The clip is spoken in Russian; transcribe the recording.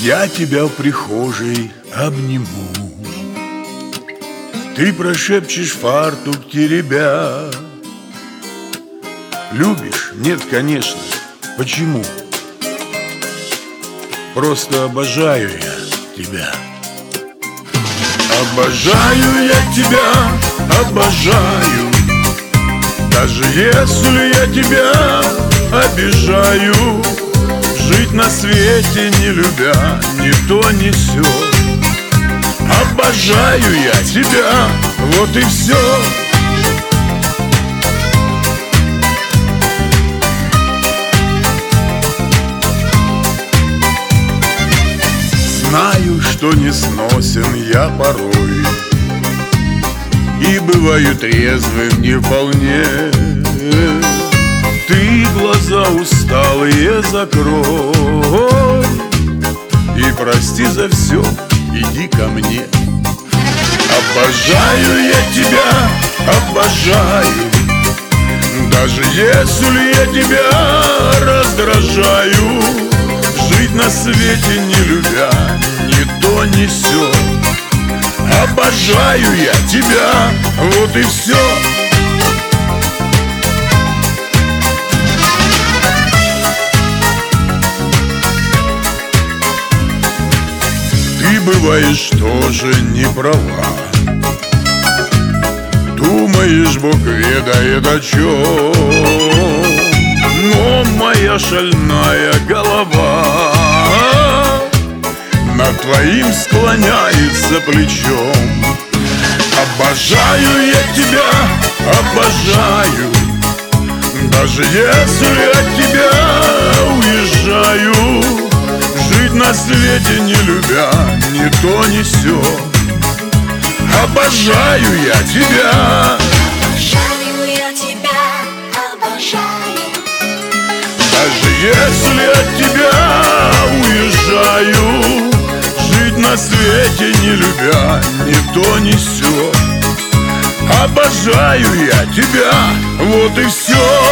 Я тебя в прихожей обниму, ты прошепчешь фартук теребя. Любишь? Нет, конечно. Почему? Просто обожаю я тебя. Обожаю я тебя, обожаю. Даже если я тебя обижаю, жить на свете не любя ни то ни сё. Обожаю я тебя, вот и все. Знаю, что не сносен я порой, и бываю трезвым не вполне. Ты глаза усталые закрой и прости за все, иди ко мне. Обожаю я тебя, обожаю. Даже если я тебя раздражаю, жить на свете не любя ни то ни сё. Обожаю я тебя, вот и все. Ты бываешь тоже не права, думаешь, Бог ведает о чем, но моя шальная голова над твоим склоняется плечом. Обожаю я тебя, обожаю. Даже если от тебя уезжаю, жить на свете не любя ни то ни сё. Обожаю я тебя. Обожаю я тебя, обожаю. Даже если от тебя уезжаю, жить на свете не любя ни то ни сё. Обожаю я тебя, вот и все.